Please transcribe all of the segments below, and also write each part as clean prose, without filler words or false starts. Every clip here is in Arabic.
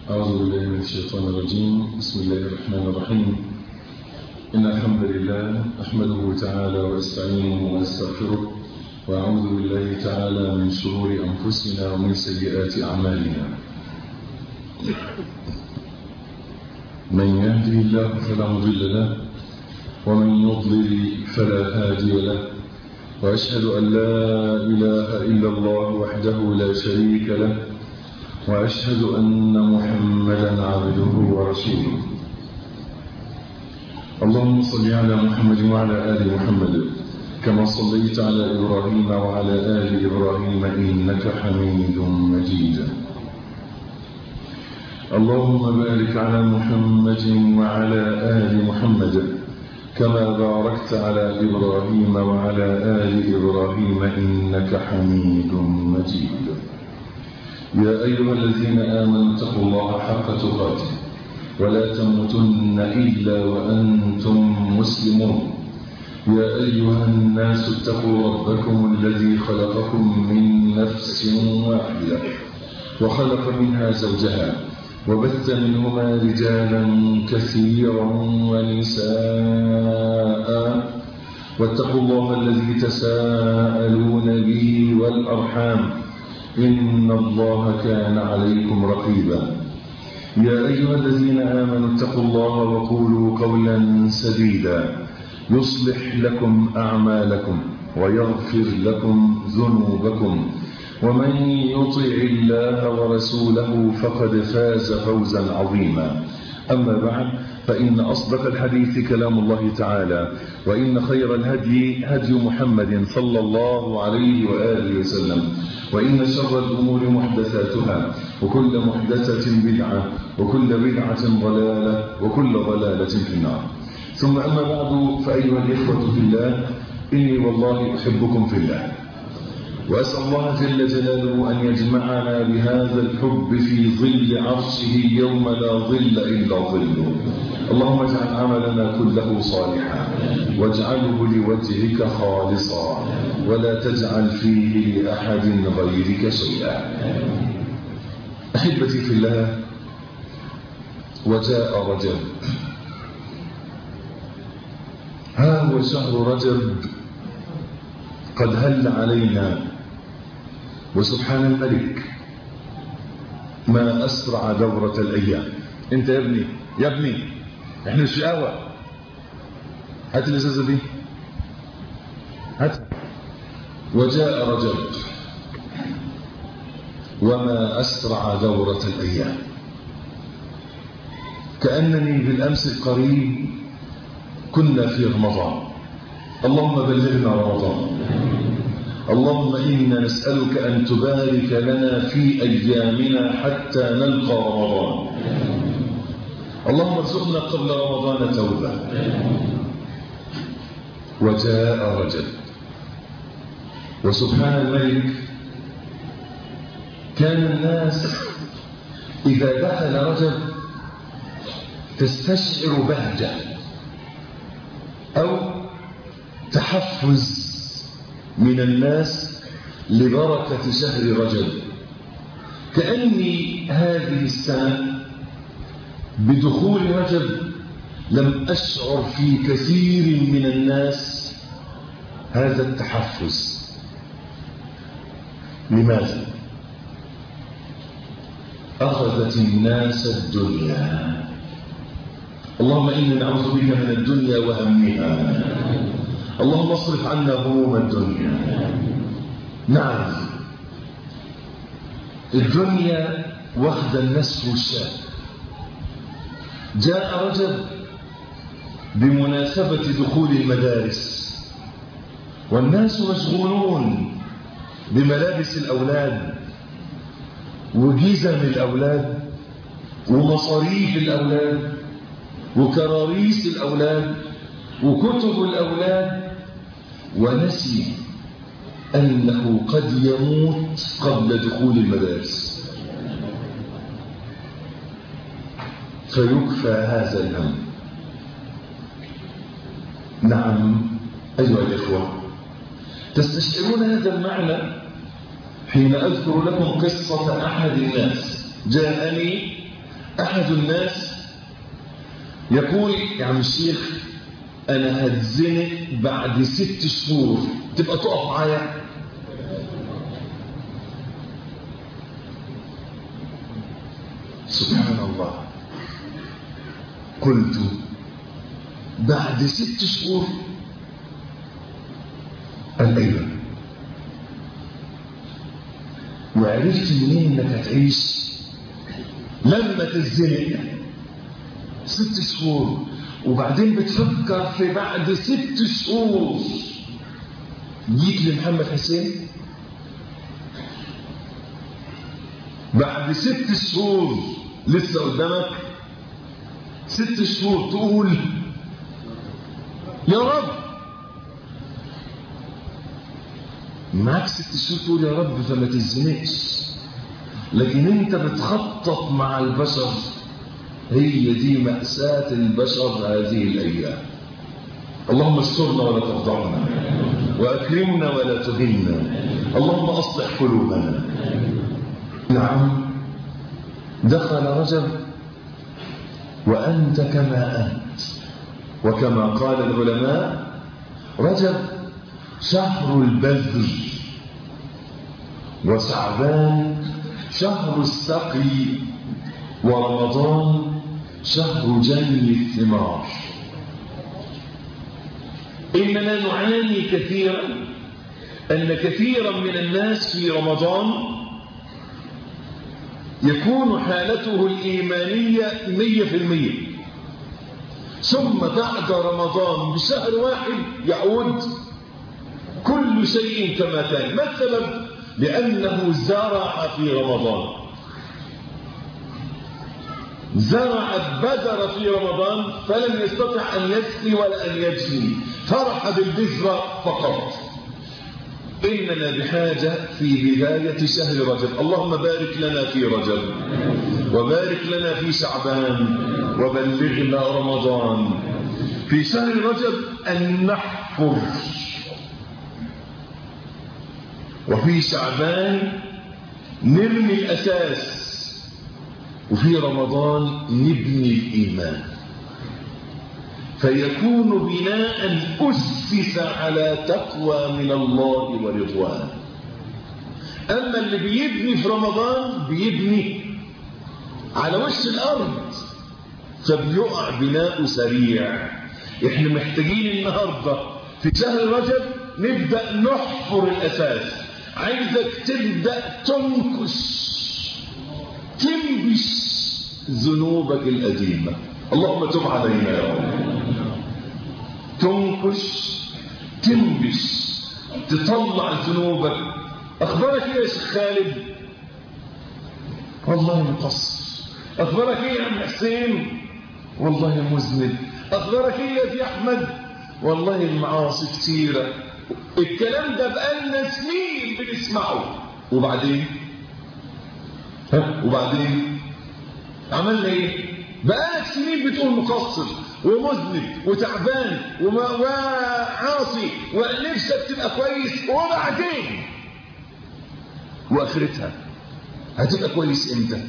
أعوذ بالله من الشيطان الرجيم. بسم الله الرحمن الرحيم. إن الحمد لله أحمده تعالى وأستعينه وأستغفره، وأعوذ بالله تعالى من شرور أنفسنا ومن سيئات أعمالنا. من يهده الله فلا مضل له، ومن يضلل فلا هادي له، وأشهد أن لا إله إلا الله وحده لا شريك له، وأشهد أن محمدا عبده ورسوله. اللهم صل على محمد وعلى آل محمد كما صليت على إبراهيم وعلى آل إبراهيم إنك حميد مجيد. اللهم بارك على محمد وعلى آل محمد كما باركت على إبراهيم وعلى آل إبراهيم إنك حميد مجيد. يا أيها الذين آمنوا اتقوا الله حق تقاته ولا تموتن إلا وأنتم مسلمون. يا أيها الناس اتقوا ربكم الذي خلقكم من نفس واحدة وخلق منها زوجها وبث منهما رجالا كثيرا ونساء، واتقوا الله الذي تساءلون به والأرحام إن الله كان عليكم رقيبا. يا أيها الذين آمنوا اتقوا الله وقولوا قولا سديدا يصلح لكم أعمالكم ويغفر لكم ذنوبكم، ومن يطع الله ورسوله فقد فاز فوزا عظيما. أما بعد، فإن أصدق الحديث كلام الله تعالى، وإن خير الهدي هدي محمد صلى الله عليه وآله وسلم، وإن شر الأمور محدثاتها، وكل محدثة بدعة، وكل بدعة ضلالة، وكل ضلالة في النار. ثم أما بعد، فأيها الإخوة في الله، إني والله أحبكم في الله، وأسأل الله جل جلاله أن يجمعنا بهذا الحب في ظل عرشه يوم لا ظل إلا ظله. اللهم اجعل عملنا كله صالحا، واجعله لوجهك خالصا، ولا تجعل فيه لأحد غيرك شيئا. أحبتي في الله، وجاء رجب. ها هو شهر رجب قد هل علينا، وسبحان الملك ما أسرع دورة الأيام. انت يا ابني احنا الشقاوة، هات الإزازة دي، هات. وجاء رجب وما أسرع دورة الأيام، كأنني بالأمس القريب كنا في رمضان. اللهم بلغنا رمضان. اللهم إنا نسألك أن تبارك لنا في أيامنا حتى نلقى رمضان. اللهم ارزقنا قبل رمضان توبة. وجاء رجب، وسبحان الملك كان الناس إذا دخل رجب تستشعر بهجة أو تحفز من الناس لبركة شهر رجب. كأني هذه السنة بدخول رجب لم أشعر في كثير من الناس هذا التحفز. لماذا؟ أخذت الناس الدنيا. اللهم إنا نعوذ بك من الدنيا وهمها. اللهم اصرف عنا هموم الدنيا. نعم، الدنيا واخد النسف والشاب. جاء رجب بمناسبة دخول المدارس، والناس مشغولون بملابس الأولاد وجزم الأولاد ومصاريف الأولاد وكراريس الأولاد وكتب الأولاد، ونسي أنه قد يموت قبل دخول المدارس، فيكفى هذا الهم. نعم أيها الإخوة، تستشعرون هذا المعنى حين أذكر لكم قصة أحد الناس جاءني أحد الناس يقول يا عم الشيخ أنا هتزنق بعد 6 شهور، تبقى تقف معايا؟ سبحان الله. قلت بعد 6 شهور؟ قال أيوة. وعرفت منين انك هتعيش لما تزنق 6 شهور، وبعدين بتفكر في بعد 6 شهور جيت لمحمد حسين؟ بعد 6 شهور لسه قدامك 6 شهور تقول يا رب، معاك 6 شهور تقول يا رب فما تزنقش، لكن انت بتخطط مع البشر. هي دي مأساة البشر هذه الأيام. اللهم استرنا ولا تفضحنا، وأكرمنا ولا تهنا، اللهم أصلح قلوبنا. نعم، دخل رجب وأنت كما أنت، وكما قال العلماء رجب شهر البذر، وشعبان شهر السقي، ورمضان شهر جني الثمار. إننا نعاني كثيرا أن كثيرا من الناس في رمضان يكون حالته الإيمانية 100%، ثم بعد رمضان بشهر واحد يعود كل شيء كما كان. ما السبب؟ لأنه زرع في رمضان، زرع البذر في رمضان فلم يستطع أن يسقي ولا أن يجني، فرح بالبذرة فقط. إننا بحاجة في بداية شهر رجب. اللهم بارك لنا في رجب، وبارك لنا في شعبان، وبلغنا رمضان. في شهر رجب أن نحفر، وفي شعبان نرمي الأساس، وفي رمضان نبني الإيمان، فيكون بناء أسس على تقوى من الله ورضوان. أما اللي بيبني في رمضان بيبني على وش الأرض، فبيقع بناء سريع. احنا محتاجين النهاردة في شهر رجب نبدأ نحفر الأساس. عايزك تبدأ تنبش ذنوبك القديمة. اللهم تب علينا يا رب. تنبش تطلع ذنوبك. أخبارك إيه يا شيخ خالد؟ والله مقصر. أخبارك إيه يا عم حسين؟ والله مذنب. أخبارك إيه يا أحمد؟ والله المعاصي كثيرة. الكلام ده بقالنا سنين بنسمعه، وبعدين عملنا ايه؟ بقالك سنين بتقول مقصر ومذنب وتعبان وعاصي ونفسك تبقى كويس، وبعدين واخرتها هتبقى كويس امتى؟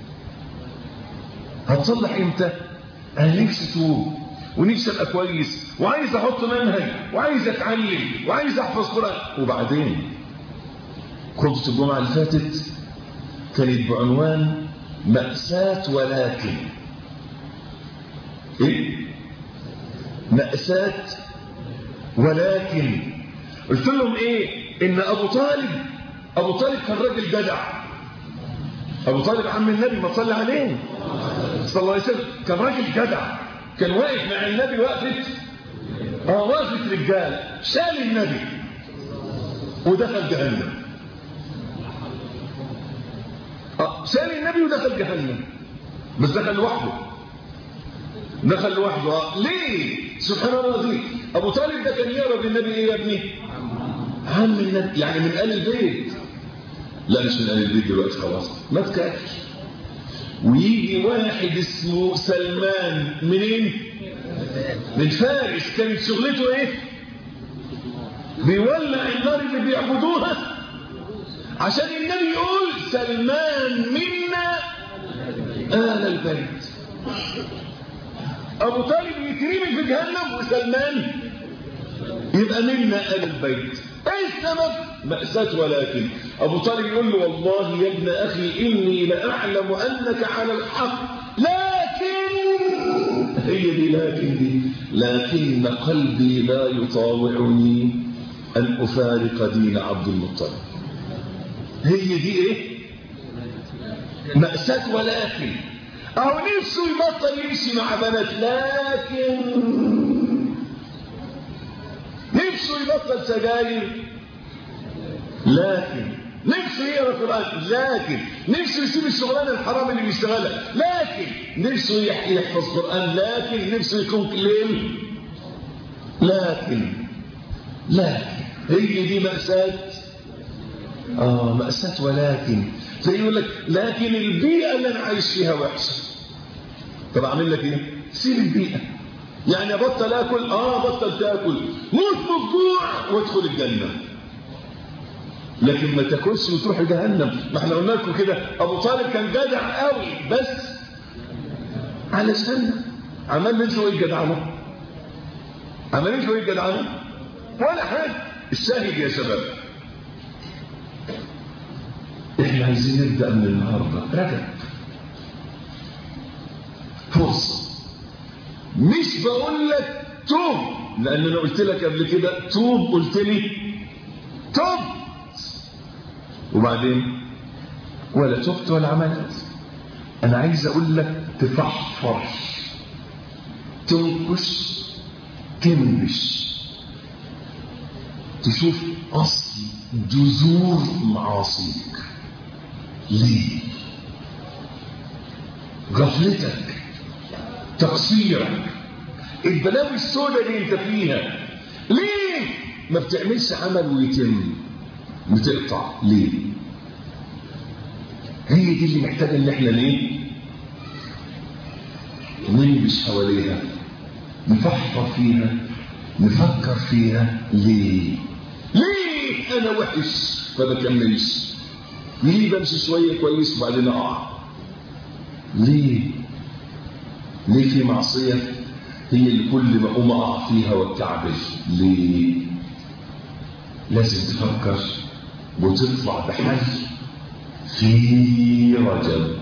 هتصلح امتى؟ انا نفسي اتوب ونفسي ابقى كويس وعايز احط منهج وعايز اتعلم وعايز احفظ قرآن، وبعدين خطبة الجمعة اللي فاتت كانت بعنوان مأساة ولكن. ايه؟ مأساة ولكن. قلت لهم ايه؟ ان ابو طالب كان راجل جدع. ابو طالب عم النبي ما صلى عليه صلى الله عليه وسلم، كان راجل جدع، كان واقف مع النبي وقفة رجال، شال النبي ودخل جهنم. شال النبي ودخل جهنم، بس دخل لوحده. ليه؟ سبحان الله العظيم. ابو طالب ده كان يقرب للنبي ايه يا ابني؟ عم النبي، يعني من آل البيت. لا مش من آل البيت دلوقتي، خلاص ما تكافش. ويجي واحد اسمه سلمان، منين؟ من فارس. كانت شغلته ايه؟ بيولع النار اللي بيعبدوها، عشان النبي يقول سلمان منا آل البيت. أبو طالب يترمي في جهنم وسلمان يبقى منا آل البيت. ايه السبب؟ مأساة. ولكن أبو طالب يقول له والله يا ابن أخي إني لأعلم أنك على الحق، لكن هي دي لكن قلبي لا يطاوعني أن أفارق دين عبد المطلب. هي دي إيه؟ مأساة. ولكن أو نفسه يبطل يمشي مع بنات، لكن نفسه يبطل سجاير، لكن نفسه يقرا قرآن، لكن نفسه يسيب الشغلانه الحرام اللي بيشتغلها، لكن نفسه يحفظ قرآن، لكن نفسه يكون ليل، لكن هي دي مأساة. مأساة. ولكن زي يقول لك لكن البيئة اللي انا عايش فيها وحشة. طب اعمل لك ايه؟ سيب البيئة. يعني بطل اكل، بطل تاكل، موت بالجوع وادخل الجنة، لكن ما تاكلش وتروح جهنم. ما احنا قلنا لكم كده ابو طالب كان جدع قوي، بس علشان عمل له ايه الجدعنه؟ عمل له ايه الجدعنه؟ ولا حاجه. الشاهد يا شباب، احنا عايزين نبدا من النهارده رجب فرصه. مش بقول لك توب، لان انا قلت لك قبل كده توب، قلت لي توب وبعدين ولا تبت ولا عملت. انا عايز اقول لك تفحفر، تنكش، تنبش، تشوف اصل جذور معاصيك. ليه؟ غفلتك، تقصيرك، البلاوي السوداء اللي انت فيها. ليه ما بتعملش عمل ويتم؟ بتقطع ليه؟ هي دي اللي محتاجه ان احنا ليه نلبس حواليها، نفكر فيها، نفكر فيها. ليه انا وحش فبكملش؟ ليه بمشي شويه كويس وبعدين اقع؟ ليه في معصيه هي اللي كل ما اقوم اقع فيها واتكعبل؟ ليه؟ لازم تفكر وتطلع بحل في رجب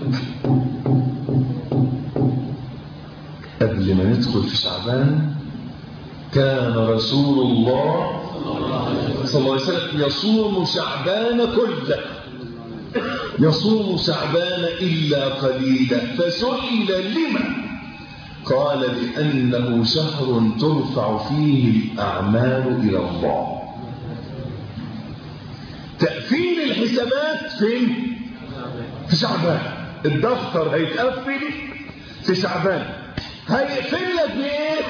قبل ما ندخل في شعبان. كان رسول الله صلى الله عليه وسلم يصوم شعبان كله، يصوم شعبان إلا قليلا. فسئل لما؟ قال لأنه شهر ترفع فيه الأعمال إلى الله. تقفيل الحسابات فين؟ في شعبان. الدفتر هيتقفل في شعبان. هيقفل لك بايه؟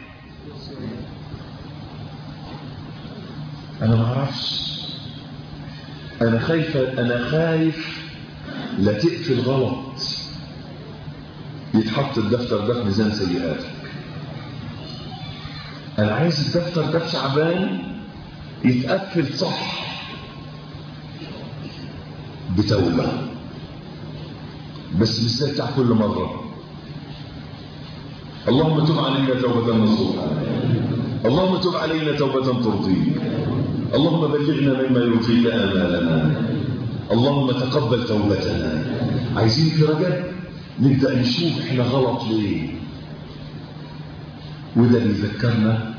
انا ما اعرفش، انا خايف لا تقفل غلط، يتحط الدفتر ده في ميزان سيئاتك. انا عايز الدفتر ده في شعبان يتقفل صح، بتوبة، بس مش زي بتاع كل مرة. اللهم تب علينا توبة نصوحا، اللهم تب علينا توبة ترضيك، اللهم بلغنا مما يرضيك آمالنا، اللهم تقبل توبتنا. عايزين في رجب نبدأ نشوف احنا غلط ليه. وده بيذكرنا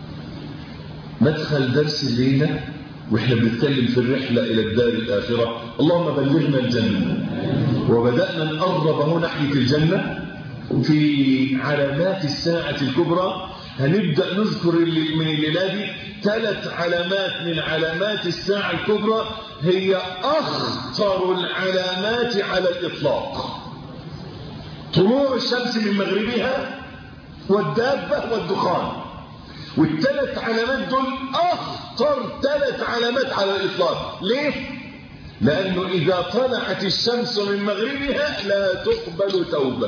مدخل درس الليلة واحنا بنتكلم في الرحلة إلى الدار الآخرة. اللهم بلغنا الجنة. وبدأنا نقرب اهو ناحية الجنة. في علامات الساعة الكبرى هنبدأ نذكر من الليلة دي 3 علامات من علامات الساعة الكبرى، هي أخطر العلامات على الإطلاق. طلوع الشمس من مغربها والدابة والدخان. وال3 علامات دول أخطر 3 علامات على الإطلاق. ليه؟ لأنه إذا طلعت الشمس من مغربها لا تقبل توبة،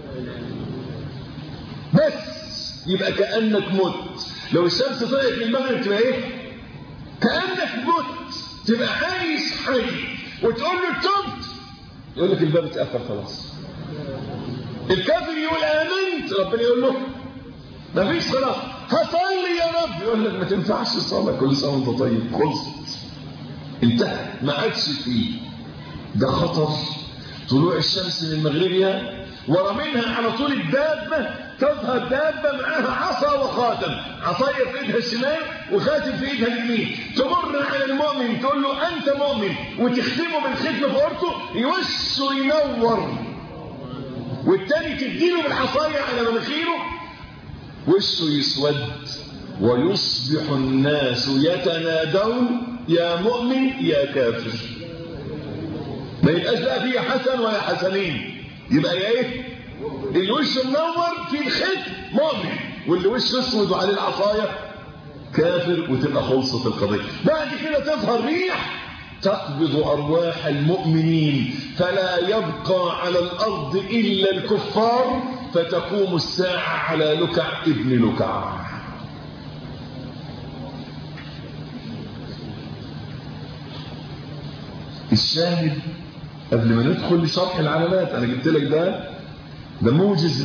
بس يبقى كأنك مت. لو الشمس طلعت من المغرب تبقى ايه؟ كأنك مت، تبقى عايش حي وتقول له تبت، يقول لك الباب اتقفل خلاص. الكافر يقول آمنت، ربنا يقول له ما فيش خلاص، هصلي يا رب، يقول لك ما تنفعش الصلاة، كل سنة وانت طيب، خلصت، انتهى، ما عادش فيه. ده خطر. طلوع الشمس من مغربها، ورا منها على طول الدابة، تظهر دابة معاها عصا وخاتم، عصاية في ايدها الشمال وخاتم في ايدها اليمين، تمر على المؤمن تقول له انت مؤمن، وتختمه بالختم في عورته، وشه ينور، والتاني تديله بالعصاية على مناخيره، وشه يسود، ويصبح الناس يتنادون يا مؤمن يا كافر. ما يبقاش بقى فيه حسن ولا حسنين، يبقى يا ايه؟ اللي وشه منور في الختم مؤمن، واللي وشه اسود وعليه العصايه كافر، وتبقى خلصت القضيه. بعد كده تظهر ريح تقبض ارواح المؤمنين، فلا يبقى على الارض الا الكفار، فتقوم الساعه على لكع ابن لكع. الشاهد قبل ما ندخل لشرح العلامات، انا جبت لك ده موجز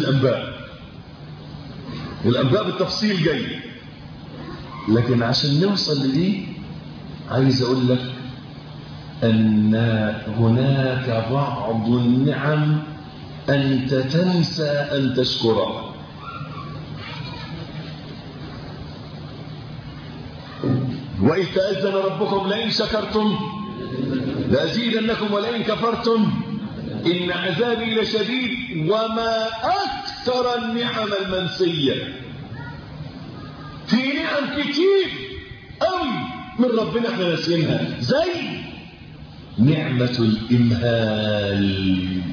الانباء بالتفصيل جاي، لكن عشان نوصل لدي عايز اقول لك ان هناك بعض النعم انت تنسى ان تشكرها. وإذ تأذن ربكم لئن شكرتم لأزيدنكم ولئن كفرتم إن عذابي لشديد. وما أكثر النعم المنسية، في نعم كتير قوي من ربنا احنا ناسينها، زي نعمة الإمهال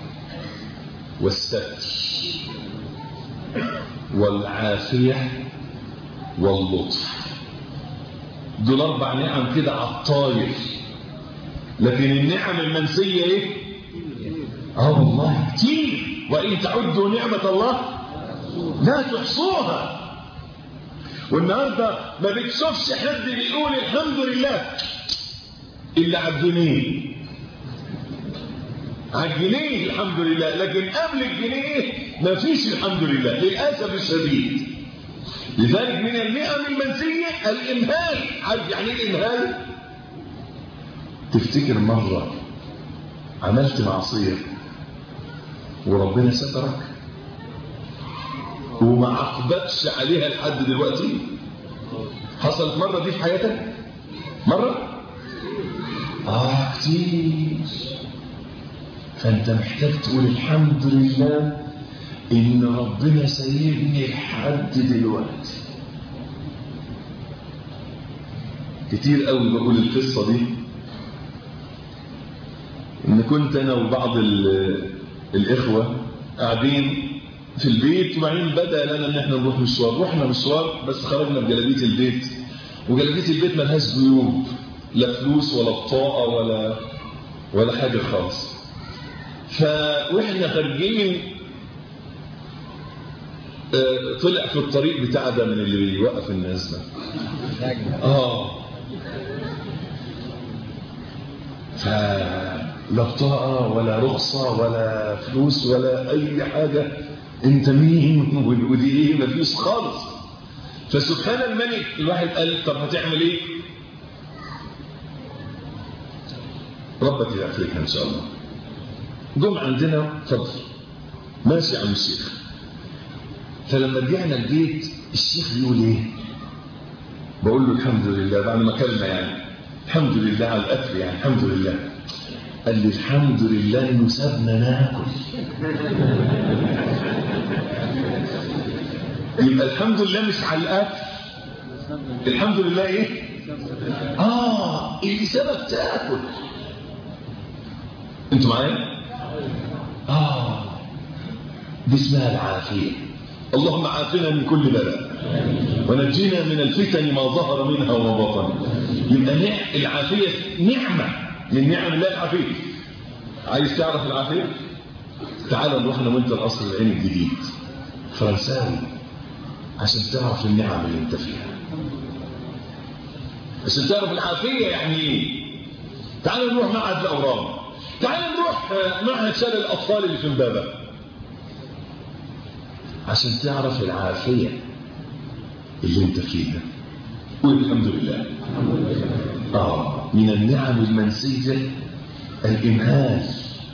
والستر والعافية واللطف. دول 4 نعم كده على الطاير، لكن النعم المنسية ايه؟ والله كتير. وإن تعدوا نعمة الله لا تحصوها. والنهارده ما بتشوفش حد بيقول الحمد لله إلا على الجنيه، على الجنيه الحمد لله، لكن قبل الجنيه ما فيش الحمد لله للأسف الشديد. لذلك من النعم المنسية الإمهال. عارف يعني ايه الإمهال؟ تفتكر مرة عملت معصية وربنا سترك وما عقبتش عليها لحد دلوقتي؟ حصلت مرة دي في حياتك؟ مرة؟ كتير. فأنت محتاج تقول الحمد لله إن ربنا سايبني لحد دلوقتي. كتير قوي بقول القصة دي، إن كنت أنا وبعض الإخوة قاعدين في البيت، وبعدين بدأ لنا إن إحنا نروح مشوار. رحنا مشوار بس خرجنا بجلابية البيت، وجلابية البيت ملهاش جيوب، لا فلوس ولا بطاقة ولا حاجة خالص. وإحنا خارجين طلع في الطريق بتاع ده من اللي بيوقف الناس ده، فلا بطاقة ولا رخصة ولا فلوس ولا أي حاجة، أنت مين ودي إيه؟ مفيش خالص. فسبحان الملك الواحد قال طب هتعمل إيه؟ ربك يعافيك إن شاء الله. جم عندنا فضل ماشي عم الشيخ. فلما رجعنا البيت الشيخ بيقول ايه؟ بقول له الحمد لله بعد ما كلمة، يعني الحمد لله على الاكل، يعني الحمد لله. قال لي الحمد لله انه سابنا ناكل. يبقى الحمد لله مش على الاكل، الحمد لله ايه؟ اللي سابك تاكل. انتوا معايا؟ دي اسمها العافية. اللهم عافنا من كل بلاء ونجينا من الفتن ما ظهر منها وما بطن. يبقى العافية نعمة من نعم الله العافية. عايز تعرف العافية؟ تعال نروح انا وانت القصر العيني الجديد فرنساوي عشان تعرف النعم اللي انت فيها، عشان تعرف العافية يعني ايه. تعال نروح معهد الأورام. تعال نروح معهد شلل الأطفال اللي في امبابة عشان تعرف العافية اللي انت فيها. والحمد لله. من النعم المنسية الإمهال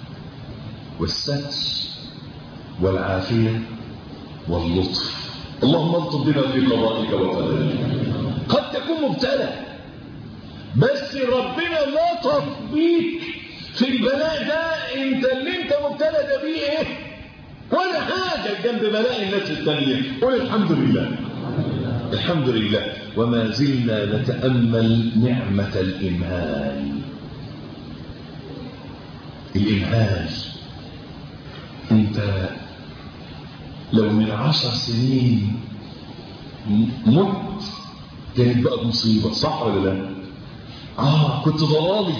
والستر والعافية واللطف. اللهم الطف بنا في قضائك وقدرك. قد تكون مبتلى بس ربنا لطف بيك في البلاء ده. انت اللي انت مبتلى ده بيه ايه؟ ولا حاجة جنب بلاء الناس الثانية. قول الحمد لله. الحمد لله. وما زلنا نتأمل نعمة الإمهال. الإمهال، انت لو من 10 سنين مت كانت بقى مصيبة، صح ولا لا؟ كنت ضلالي،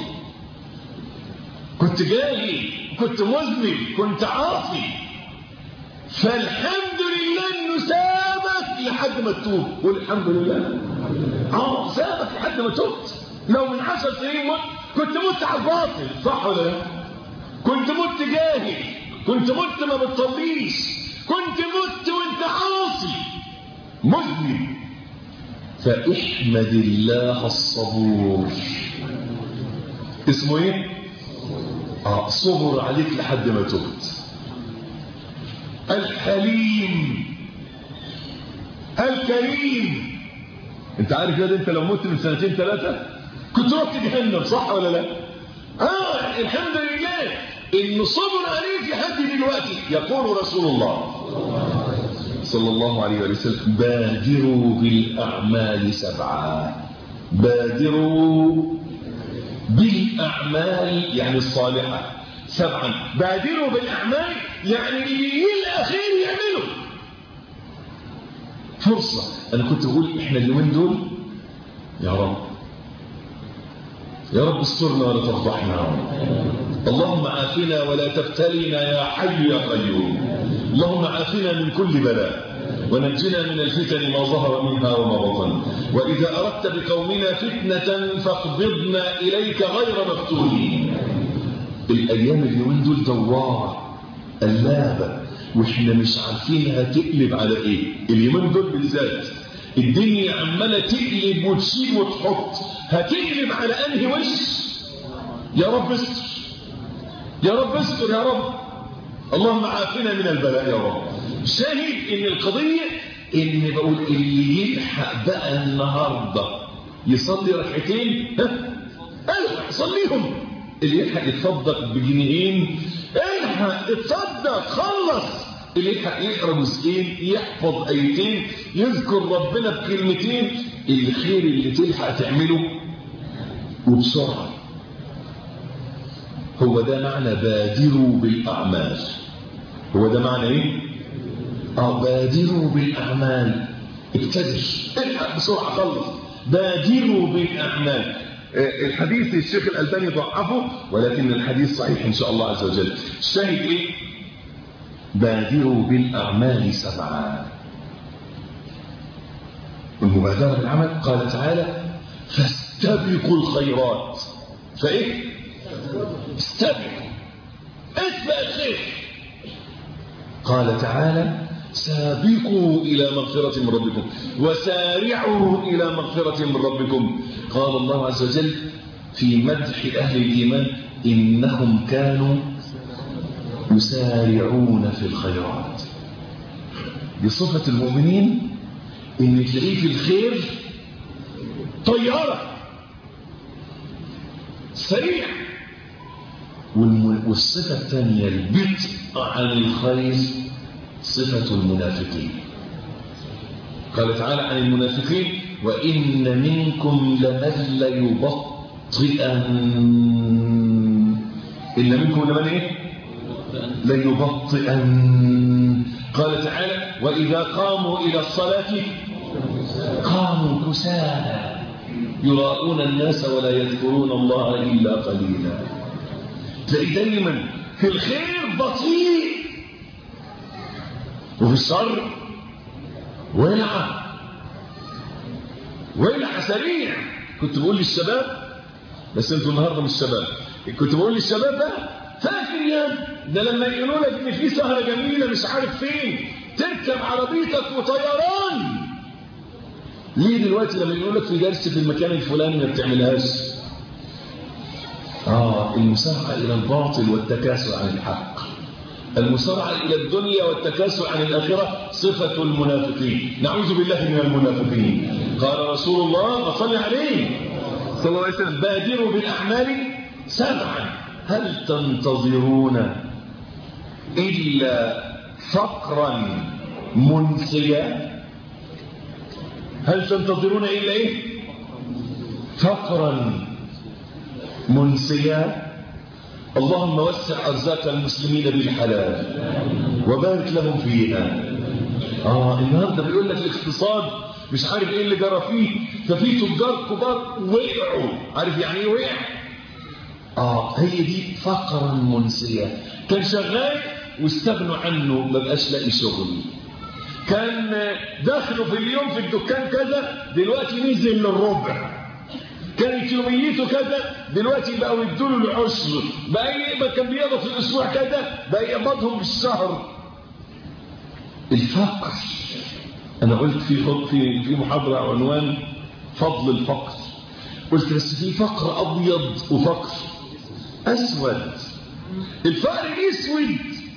كنت جاهل، كنت مذنب، كنت عاصي، فالحمد لله انه سابك لحد ما تتوب. قول الحمد لله. سابك لحد ما تبت. لو من 10 سنين مت كنت مت على الباطل، صح ولا لا؟ كنت مت جاهل، كنت مت ما بتصليش، كنت مت وانت عاصي مذنب. فاحمد الله الصبور. اسمه ايه؟ صبر عليك لحد ما تبت. الحليم الكريم. انت عارف يا ده انت لو مت من 2 3 كنت رحت جهنم، صح ولا لا؟ الحمد لله انه صبر عليك لحد دلوقتي. يقول رسول الله صلى الله عليه وسلم: بادروا بالأعمال 7. بادروا بالأعمال يعني الصالحة 7. بادروا بالأعمال يعني اللي الأخير يعمله فرصة. أنا كنت أقول إحنا اليومين دول يا رب يا رب استرنا ولا تفضحنا. اللهم عافنا ولا تبتلينا يا حي يا قيوم. اللهم عافنا من كل بلاء ونجنا من الفتن ما ظهر منها وما بطن. وإذا أردت بقومنا فتنة فاقبضنا إليك غير مفتونين. الأيام اليومين دول دوار قلابة وإحنا مش عارفين هتقلب على إيه. اليومين دول بالذات الدنيا عمالة تقلب وتشيل وتحط. هتقلب على أنهي وش؟ يا رب استر يا رب استر يا رب. اللهم عافنا من البلاء يا رب. شاهد ان القضية ان بقول اللي يلحق بقى النهاردة يصلي ركعتين الحق صليهم. اللي يلحق يتصدق بجنيهين الحق اتصدق خلص. اللي يلحق يقرأ جزئين يحفظ ايتين يذكر ربنا بكلمتين. الخير اللي تلحق تعمله وبسرعة. هو ده معنى بادروا بالأعمال. هو ده معنى ايه؟ بادروا بالأعمال. ابتدر الحق بسرعة خلص. بادروا بالأعمال. الحديث الشيخ الألباني ضعفه ولكن الحديث صحيح إن شاء الله عز وجل. الشاهد ايه؟ بادروا بالأعمال 7. المبادرة بالعمل قال تعالى: فاستبقوا الخيرات. فايه؟ استبقوا اسبق الخير. قال تعالى: سابقوا إلى مغفرة من ربكم وسارعوا إلى مغفرة من ربكم. قال الله عز وجل في مدح أهل الإيمان: إنهم كانوا يسارعون في الخيرات. بصفة المؤمنين إن تلاقيه في الخير طيارة سريع. والصفة الثانية البطء عن الخير صفة المنافقين. قال تعالى عن المنافقين: وإن منكم لمن ليبطئن. إن منكم لمن إيه؟ ليبطئن. قال تعالى: وإذا قاموا إلى الصلاة قاموا كسالى يراءون الناس ولا يذكرون الله إلا قليلا. تلاقي دايما في الخير بطيء وفي الشر ولع سريع. كنت بقول للشباب بس انتوا النهارده مش شباب. كنت بقول للشباب ده فاكر يا ده لما يقولوا لك ان في سهره جميله مش عارف فين تركب عربيتك وطيران، ليه دلوقتي لما يقولوا لك في درس في المكان الفلاني ما بتعملهاش؟ المسارعه الى الباطل والتكاسل عن الحق، المسارعه الى الدنيا والتكاسل عن الاخره صفه المنافقين، نعوذ بالله من المنافقين. قال رسول الله صلى الله عليه وسلم بادروا بالاعمال 7 هل تنتظرون إلا فقرا منسيا؟ هل تنتظرون إلا إيه؟ فقرا منسيا. اللهم وسع أرزاق المسلمين بالحلال وبارك لهم فيها. النهارده بيقول لك الاقتصاد مش عارف ايه اللي جرى فيه، ففي تجار كبار وقعوا. عارف يعني ايه وقع؟ هي دي فقرا منسية. كان شغال واستغنوا عنه، ما بقاش لاقي شغل. كان دخله في اليوم في الدكان كذا، دلوقتي نزل للربع. كانت يوميته كذا، دلوقتي بقوا يدوا له العشر. بقى كان بيقبض في الاسبوع كذا، بقى يقبضهم بالشهر. الفقر. انا قلت في محاضرة عنوان فضل الفقر، قلت بس في فقر ابيض وفقر اسود. الفقر الاسود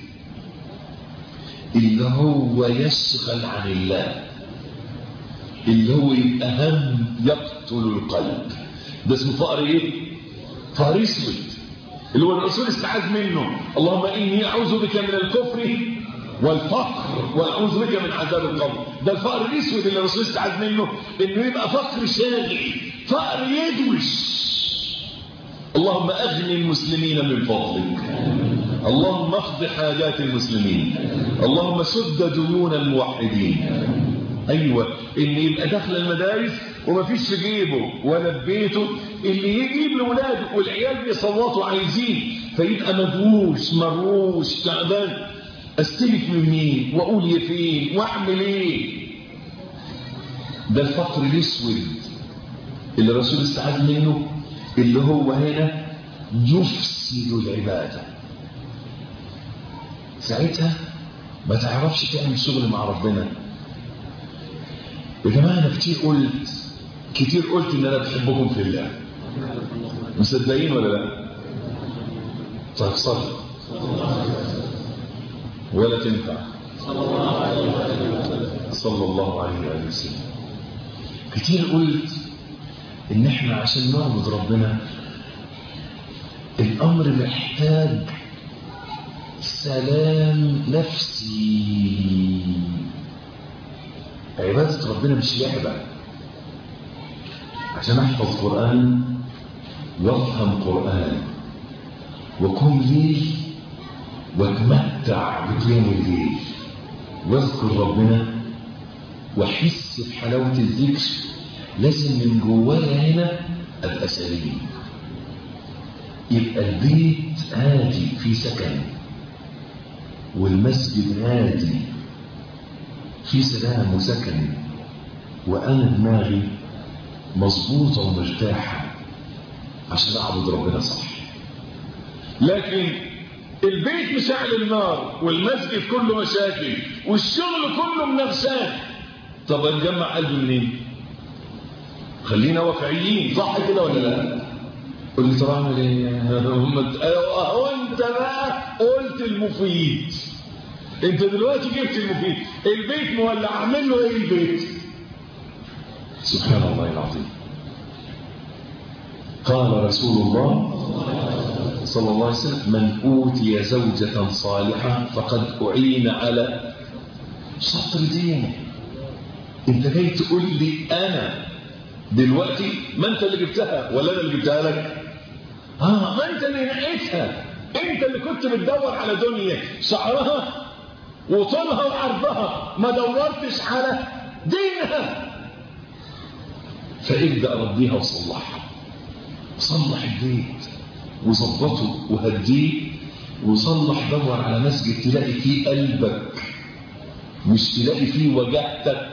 اللي هو يشغل عن الله، اللي هو يبقى هم يقتل القلب، ده اسمه فقر ايه؟ فقر اسود، اللي هو الرسول استعاذ منه، اللهم اني اعوذ بك من الكفر والفقر واعوذ بك من عذاب القبر. ده الفقر الاسود اللي الرسول استعاذ منه، انه يبقى فقر شاغل، فقر يدوش. اللهم اغني المسلمين من فضلك، اللهم اقض حاجات المسلمين، اللهم سد ديون الموحدين. ايوه، ان يبقى داخل المدارس ومفيش في جيبه ولا في بيته اللي يجيب لاولاده، والعيال بيصوتوا عايزين، فيبقى مدووش مروش تعبان. استلف من مين واقول فين واعمل ايه؟ ده الفقر الاسود اللي الرسول استعاذ منه، اللي هو هنا يفسد العباده. ساعتها ما تعرفش تعمل شغل مع ربنا. يا جماعه انا كتير قلت ان انا بحبكم في الله، مصدقين ولا لا؟ طيب صلي ولا تنفع صلى الله عليه وسلم. كتير قلت ان احنا عشان نعبد ربنا الامر محتاج سلام نفسي. عبادة ربنا مش لعبة. عشان احفظ قرآن وافهم قرآن وقوم ليل واتمتع بقيام الليل واذكر ربنا واحس بحلاوة الذكر، لازم من جوايا هنا ابقى سليم. يبقى البيت هادي في سكن، والمسجد هادي في سلام وسكن، وانا دماغي مظبوطه ومرتاحه عشان اعبد ربنا صح. لكن البيت مشعل النار والمسجد كله مشاكل والشغل كله منغسان، طب نجمع قلبي منين؟ خلينا واقعيين، صح كده ولا لا؟ قول لي طب اعمل ايه؟ هو انت بقى قلت المفيد، انت دلوقتي جبت المفيد. البيت مولع، اعمل له ايه البيت؟ سبحان الله العظيم. قال رسول الله صلى الله عليه وسلم من اوتي زوجة صالحة فقد اعين على شطر دينه. انت جاي تقول لي انا دلوقتي، ما انت اللي جبتها ولا انا اللي جبتها لك؟ ما انت اللي نقيتها، انت اللي كنت بتدور على دنيا شعرها وطولها وعرضها، ما دورتش على دينها. فابدأ ربيها وصلحها، صلح البيت وظبطه وهديه وصلح. دور على مسجد تلاقي فيه قلبك، مش تلاقي فيه وجهتك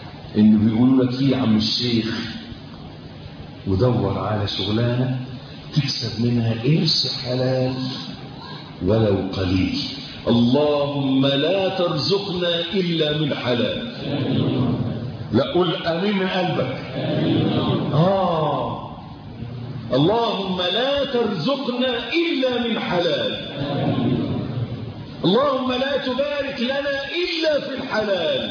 اللي بيقولوا لك فيه عم الشيخ. ودور على شغلانه تكسب منها قرش حلال ولو قليل. اللهم لا ترزقنا إلا من حلال. لا، قل آمين من قلبك. اللهم لا ترزقنا إلا من حلال. اللهم لا تبارك لنا إلا في الحلال.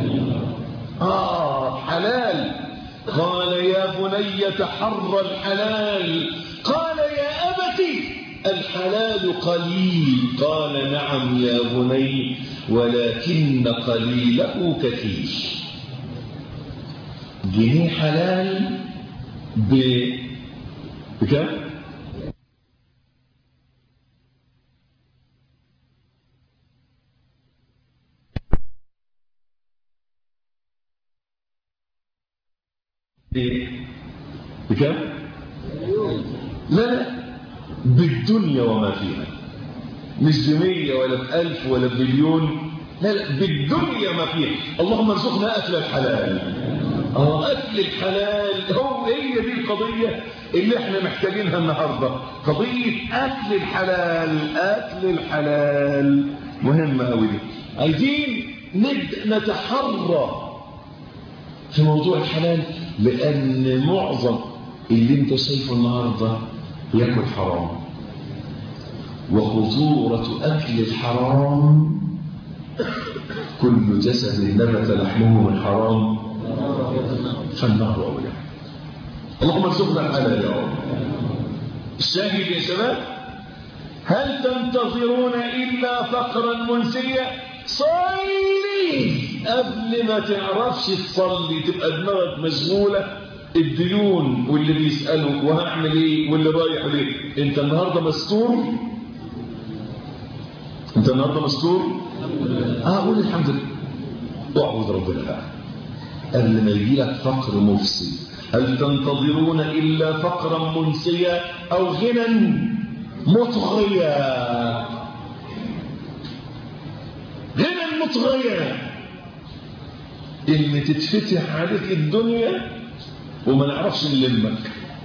حلال. قال يا بني تحرى الحلال. قال يا أبت الحلال قليل. قال نعم يا بني ولكن قليله كثير. جنيه حلال بكم؟ بكم؟ لا، بالدنيا وما فيها. مش ب100 ولا ب1000 ولا بمليون. لا، بالدنيا ما فيها. اللهم ارزقنا أكل الحلال. أكل الحلال هي دي القضية اللي احنا محتاجينها النهاردة. قضية أكل الحلال. أكل الحلال مهمة أوي. عايزين نتحرى في موضوع الحلال، لأن معظم اللي انت شايفه النهاردة يأكل حرام. وخطورة أكل الحرام كل جسد نبت لحمه من حرام فالنار أولى. اللهم ارزقنا الحلال يا رب. الشاهد يا شباب، هل تنتظرون إلا فقرا منسيا؟ صلي قبل ما تعرفش تصلي، تبقى دماغك مشغولة. الديون واللي بيسألوا وهعمل ايه واللي رايح ليه. انت النهاردة مستور. انت النهاردة مستور. قول الحمد لله واعبد ربنا بقى قبل ما يجي لك فقر مفسد. هل تنتظرون إلا فقرا منسيا أو غنى مطغيا؟ غنى مطغيا إن تتفتح عليك الدنيا وما نعرفش نلمك.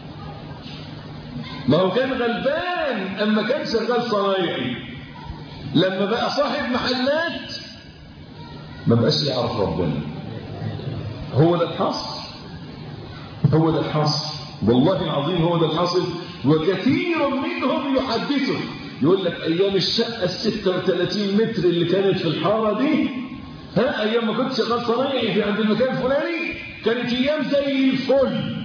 ما هو كان غلبان أما كان شغال صنايعي، لما بقى صاحب محلات ما بقاش يعرف ربنا. هو ده الحصر. هو ده الحصر والله العظيم. هو ده الحصر. وكثير منهم يحدثه يقول لك أيام الشقة 36 متر اللي كانت في الحارة دي، أيام ما كنت شغال صنايعي في عند المكان الفلاني، كانت أيام زي الفل.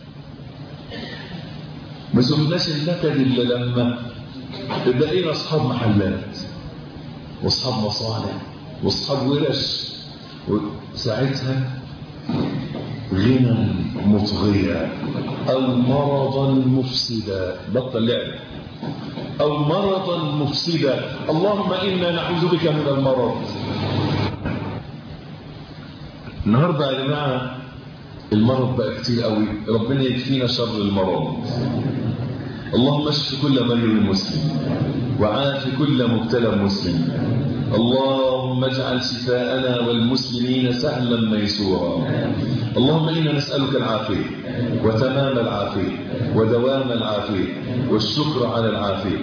ما شفناش النكد إلا لما بقينا أصحاب محلات وأصحاب مصانع وأصحاب ورش، وساعتها غنى مطغيا أو مرضا مفسدا. بطل لعب. أو مرضا مفسدا. اللهم إنا نعوذ بك من المرض. النهاردة يا جماعة المرض بقى كتير قوي. ربنا يكفينا شر المرض. اللهم اشف كل مريض مسلم وعاف كل مبتلى مسلم. اللهم اجعل شفاءنا والمسلمين سهلا ميسورا. اللهم إنا نسألك العافية وتمام العافية ودوام العافية والشكر على العافية.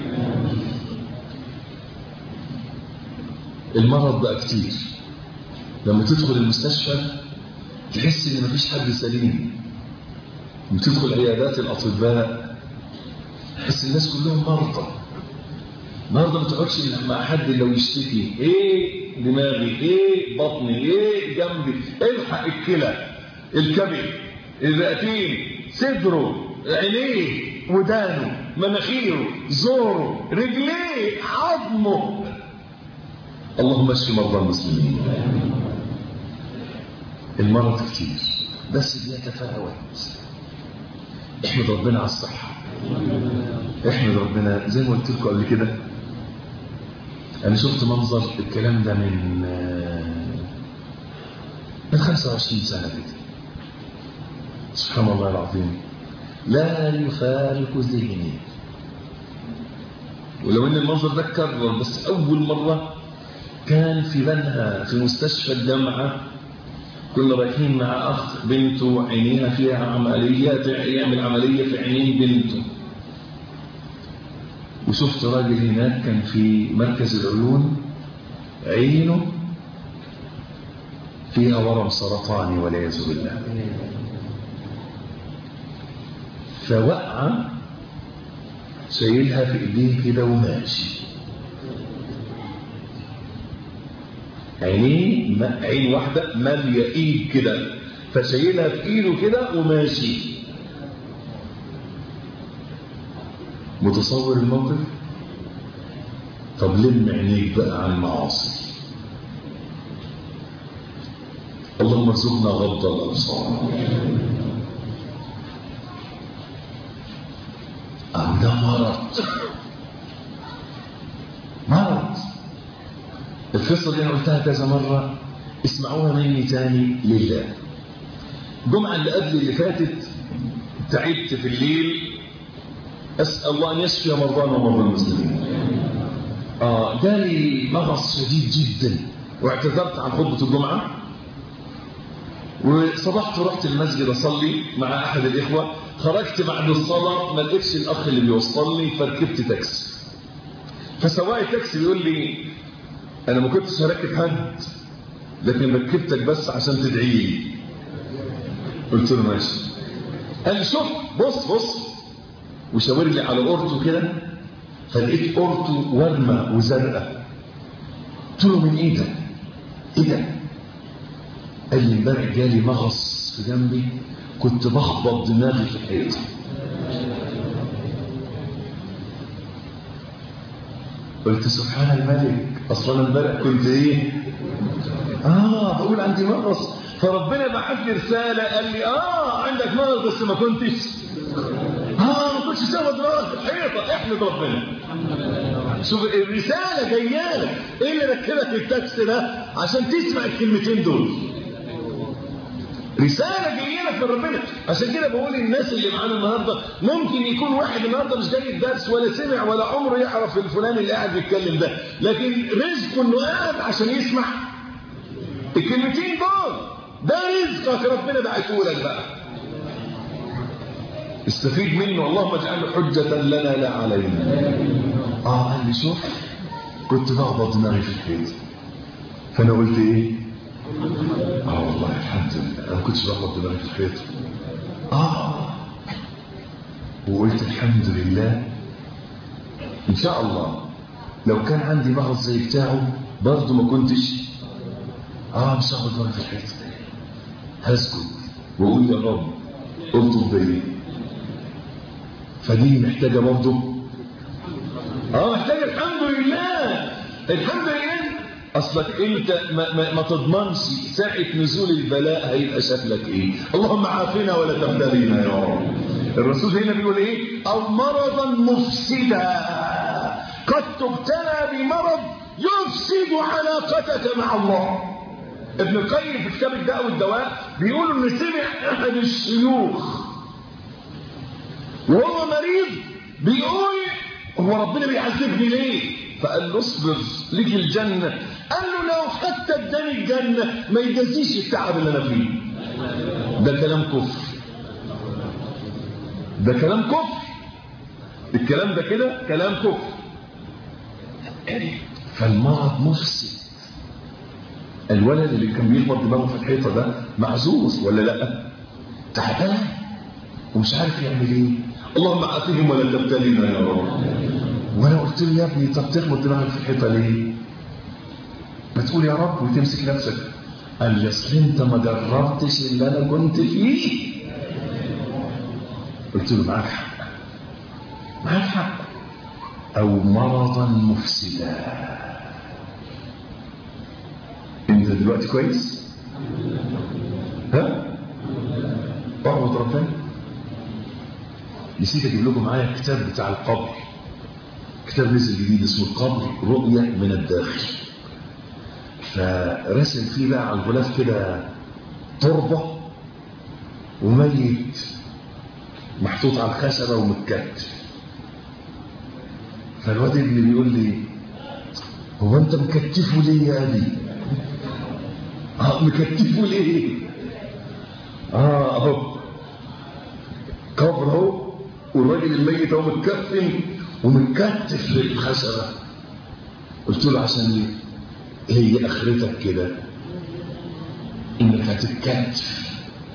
المرض بقى كتير. لما تدخل المستشفى تحس ان مفيش حد سليم. لما تدخل عيادات الأطباء تحس الناس كلهم مرضى. النهارده ما تقعدش مع حد لو يشتكي ايه دماغي، ايه بطني، ايه جنبي، الحق الكلى، الكبد، الرئتين، صدره، عينيه، ودانه، مناخيره، زوره، رجليه، عظمه. اللهم اشف مرضى المسلمين. المرض كتير بس بيتفاوت. احمد ربنا على الصحة. احمد ربنا. زي ما قلت لكم قبل كده، انا شفت منظر الكلام ده من 25 سنة كده. سبحان الله العظيم لا يفارق ذهني. ولو ان المنظر ده اتكرر، بس اول مرة كان في بنها في مستشفى الجامعة. كنا رايحين مع اخ بنته عينيها فيها عمليات، يعمل عملية في عينين بنته. وشفت راجل هناك كان في مركز العيون عينه فيها ورم سرطاني والعياذ بالله، فوقع شايلها في ايديه كده وماشي، عين واحدة مالية ايد كده، فشايلها في ايده كده وماشي. متصور الموقف؟ طب لم عينيك بقى عن المعاصي. اللهم ارزقنا غض الابصار. ده مرض. القصه دي انا قلتها كذا مره، اسمعوها مني تاني لله. الجمعه اللي قبل اللي فاتت تعبت في الليل، اسال الله ان يشفي مرضانا ومرضى المسلمين. جالي مغص شديد جدا واعتذرت عن خطبه الجمعه، وصبحت ورحت المسجد اصلي مع احد الاخوه. خرجت بعد الصلاه ما لقيتش الاخ اللي بيوصلني، فركبت تاكسي. فسواق التاكسي بيقول لي انا ما كنتش هركب حد، لكن ركبتك بس عشان تدعي لي. قلت له ماشي. قال لي شوف بص، وشاور لي على اورتو كده، فلقيت اورتو ورمه وزرقاء. قلت له من ايه ده؟ قال لي امبارح جالي مغص في جنبي، كنت بخبط دماغي في الحيطه. قلت سبحان الملك، اصلا امبارح كنت ايه؟ بقول عندي مغص، فربنا بعت لي رساله قال لي عندك مغص بس ما كنتش تاخد دماغك في الحيطه. احمد ربنا. شوف الرساله جايه لك، ايه اللي ركبك التاكسي ده عشان تسمع الكلمتين دول؟ رسالة جاية لك من ربنا. عشان كده بقول الناس اللي معانا النهاردة، ممكن يكون واحد النهاردة مش جاي الدرس ولا سمع ولا عمره يعرف الفلان اللي قاعد بيتكلم ده، لكن رزقه انه قاعد عشان يسمع الكلمتين دول. ده رزقك ربنا بعته لك بقى، استفيد منه. اللهم اجعله حجة لنا لا علينا. قال لي شوف كنت بخبط دماغي في الحيط، فانا قلت ايه؟ والله الحمد لله انا ما كنتش بخبط دماغي في الحيط. وقلت الحمد لله، ان شاء الله لو كان عندي مغص زي بتاعه برضه ما كنتش مش هخبط دماغي في الحيط. هسكت واقول يا رب الطف بيا. فدي محتاجه برضه محتاجه الحمد لله. اصلك انت ما تضمنش ساعه نزول البلاء هيبقى شكلك ايه. اللهم عافنا ولا تبتلينا يا رب. الرسول هنا بيقول ايه؟ او مرضا مفسدا، قد تبتلى بمرض يفسد علاقتك مع الله. ابن القيم في كتاب الداء والدواء بيقول ان سمع احد الشيوخ وهو مريض بيقول هو ربنا بيعذبني ليه؟ فقال له اصبر ليك الجنة. قال له لو حتى اداني الجنة ما يجازيش التعب اللي انا فيه. ده كلام كفر، الكلام ده كده كلام كفر. فالمرض مفسد. الولد اللي كان بيخبط دماغه في الحيطة ده معذور ولا لا؟ تعبان ومش عارف يعمل ايه. اللهم عافهم ولا تبتلينا يا رب. وانا قلت له يا ابني طب تخبط دماغك في الحيطه ليه؟ ما تقول يا رب وتمسك نفسك. قال لي اصل انت ما جربتش اللي انا كنت فيه. قلت له معاك حق. او مرضا مفسدا. انت دلوقتي كويس؟ اعبد ربنا. نسيت اجيب لكم معايا الكتاب بتاع القبر، كتاب نزل جديد اسمه القبر رؤية من الداخل. فرسم فيه بقى على الغلاف كده تربة وميت محطوط على الخشبة ومتكتف. فالواد ابني بيقول لي هو انت مكتفه ليه يا ابي؟ مكتفه ليه؟ اهو قبر اهو والراجل الميت اهو متكفن ومتكتف في الخشبة. قلت له عشان هي اخرتك كده انك هتتكتف.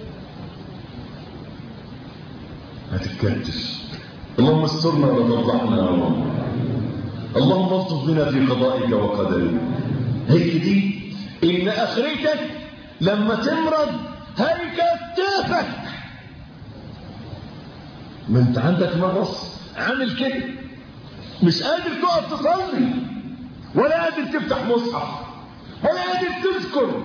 اللهم استرنا ولا تفضحنا يا رب. اللهم الطف بنا في قضائك وقدرك. هي دي ان اخرتك لما تمرض هيكتفك. ما انت عندك مغص عامل كده، مش قادر تقف تصلي، ولا قادر تفتح مصحف، ولا قادر تذكر.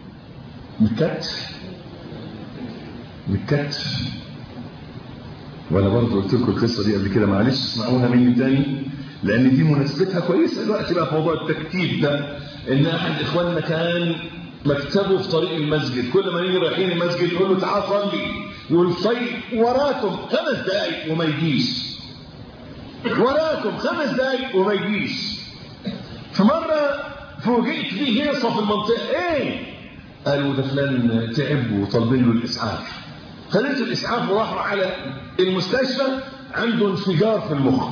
متكتف. وانا برضه قلت لكم القصه دي قبل كده، معلش اسمعوها مني تاني لان دي مناسبتها كويسه دلوقتي بقى في موضوع التكتيف ده. ان احد اخواننا كان مكتبه في طريق المسجد، كل ما يجي رايحين المسجد يقول له تعال صلي، يقول طيب وراكم 5 دقايق وما يجيش، وراكم 5 دقايق وما يجيش. فمره فوجئت فيه هيصه في المنطقه. ايه؟ قالوا ده فلان تعب وطالبين له الاسعاف. خليته الاسعاف وراحوا على المستشفى، عنده انفجار في المخ.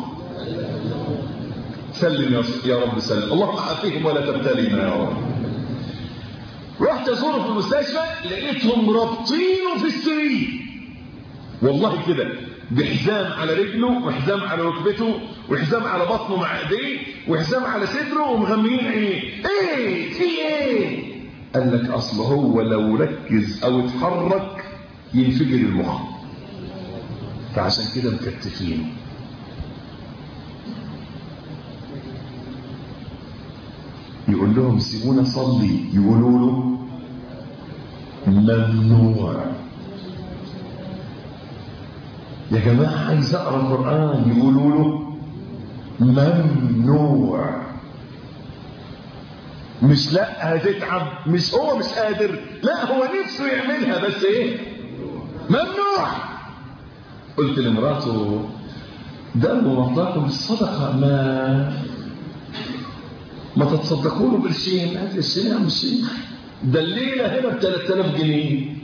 سلم يا رب سلم، اللهم عافيهم ولا تبتلينا يا رب. رحت ازوره في المستشفى لقيتهم رابطينه في السرير، والله كده، بحزام على رجله وحزام على ركبته وحزام على بطنه مع ايديه وحزام على صدره ومغميين عينيه. ايه في ايه؟ قال لك اصل هو لو ركز او اتحرك ينفجر المخ، فعشان كده مكتفين. يقول لهم سيبونا صلي، يقولوا له ممنوع. يا جماعه عايز اقرا القران، يقولوا له ممنوع. مش لا هتتعب، مش هو مش قادر، لا هو نفسه يعملها بس ايه؟ ممنوع. قلت لمراته داروا مرضاكم بالصدقه، ما تتصدقوا له بالشين. قالت لي الشين يا عم الشيخ ده الليله هنا ب 3000 جنيه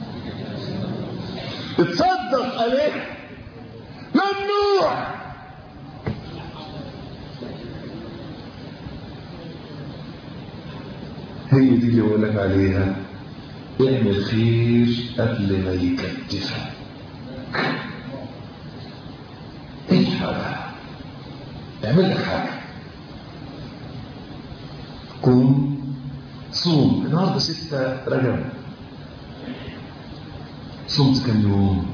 اتصدق عليه. ممنوع. هي دي اللي بقول لك عليها، اعمل خير قبل ما يكتفك. ايه حاجه؟ اعمل لك حاجه. قوم صوم. النهارده 6 رجب، صمت كم يوم؟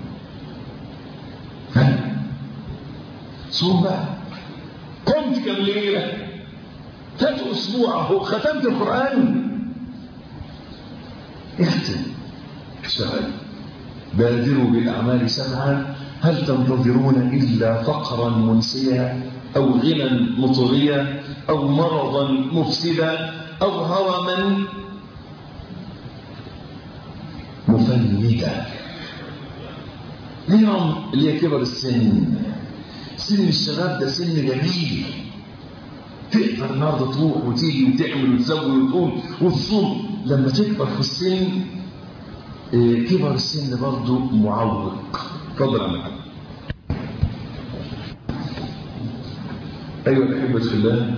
صوم بقى. قمت كم ليله؟ 3 أسبوع اهو ختمت القرآن. اختم، اشتغل. بادروا بالأعمال 7، هل تنتظرون إلا فقرا منسيا أو غنى مطغيا أو مرضا مفسدا أو هرما مفندا. اليوم اللي كبر السن، سن الشباب ده سن جميل، تقدر النهارده تروح وتيجي وتعمل وتسوي وتقوم وتصوم. لما تكبر في السن، كبر السن برضه معوق. اتفضل يا محمد. ايوه الاحبه في الله،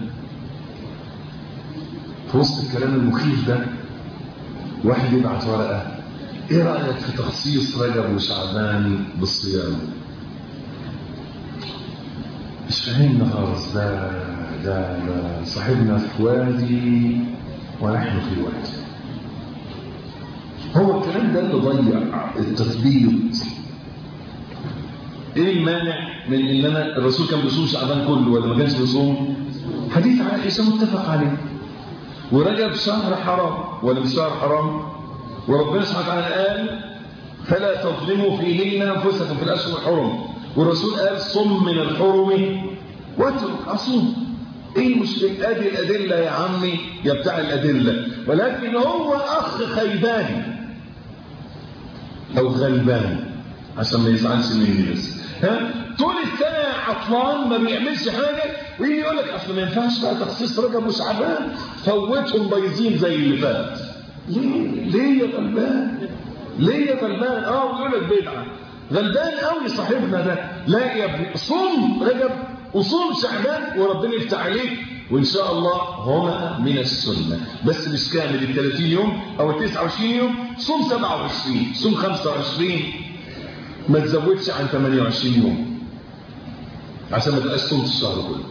في وسط الكلام المخيف ده واحد يبعت ورقه: ايه رايك في تخصيص رجب وشعبان بالصيام؟ مش فاهمنا خالص. ده صاحبنا في وادي ونحن في وادي. هو الكلام ده اللي ضيع التثبيت. ايه المانع من ان انا الرسول كان بيصوم شعبان كله ولا ما كانش بيصوم؟ حديث عائشه متفق عليه. ورجب شهر حرام ولا مش شهر حرام؟ وربنا سبحانه وتعالى قال: فلا تظلموا فيهن انفسكم في الاشهر الحرم. والرسول قال: صم من الحرم واترك. اصوم. ايه المشكله؟ ادي الادله يا عمي يا بتاع الادله. ولكن هو اخ خيبان او غلبان عشان ما يزعلش مني بس. طول السنه عطلان ما بيعملش حاجه، ويجي يقول لك اصل ما ينفعش بقى تخصيص رجب وشعبان، فوتهم بايظين زي اللي فات. ليه يا غلبان؟ ليه يا غلبان؟ ويقول لك بدعه. غلبان قوي صاحبنا ده. لا يا ابني، صوم رجب وصوم شعبان وربنا يفتح عليك، وإن شاء الله هما من السنة، بس مش كامل ال 30 يوم أو ال 29 يوم. صوم 27، صوم 25، ما تزودش عن 28 يوم عشان ما تبقاش صومت الشهر كله.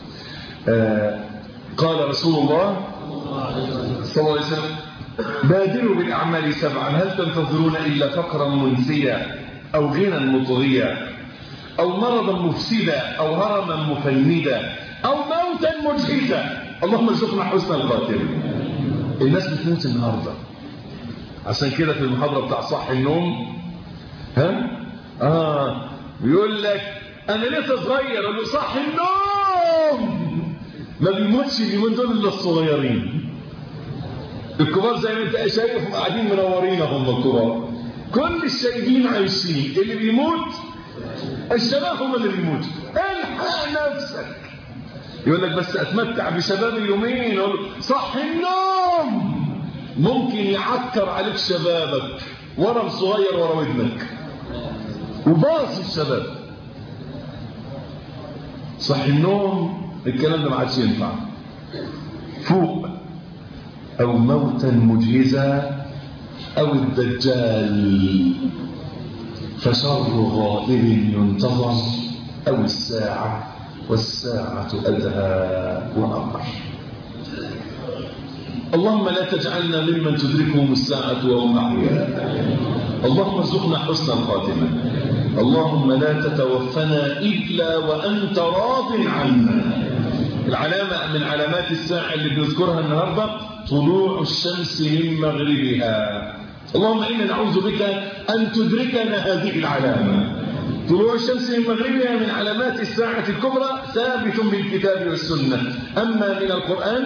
قال رسول الله صلى الله عليه وسلم: بادروا بالأعمال 7، هل تنتظرون إلا فقرا منسيا أو غنى مطغيا أو مرضا مفسدا أو هرما مفندا أو موتا مجهزا. اللهم ارزقنا حسن الخاتمة. الناس بتموت النهارده، عشان كده في المحاضرة بتاع صح النوم بيقول لك أنا لسه صغير، أقول له صح النوم. ما بيموتش اليومين دول إلا الصغيرين. الكبار زي ما أنت شايف قاعدين منورين هم الكبار، كل الشايبين عايشين. اللي بيموت الشباب هم اللي بيموتوا. الحق نفسك. يقول لك بس اتمتع بشباب اليومين. يقول صح النوم ممكن يعكر عليك شبابك، ورم صغير ورا ودنك وباص الشباب. صح النوم الكلام ده ما عادش ينفع. فوق او موتا مجهزا او الدجال فشر غائب ينتظر او الساعة والساعة أدهى وأمر. اللهم لا تجعلنا ممن تدركهم الساعة وهم أحياء. اللهم ارزقنا حسن الخاتمة. اللهم لا تتوفنا إلا وأنت راض عنا. العلامة من علامات الساعة اللي بنذكرها النهاردة طلوع الشمس من مغربها. اللهم إنا نعوذ بك أن تدركنا هذه العلامة. طلوع الشمس من مغربها من علامات الساعة الكبرى، ثابت بالكتاب والسنة. أما من القرآن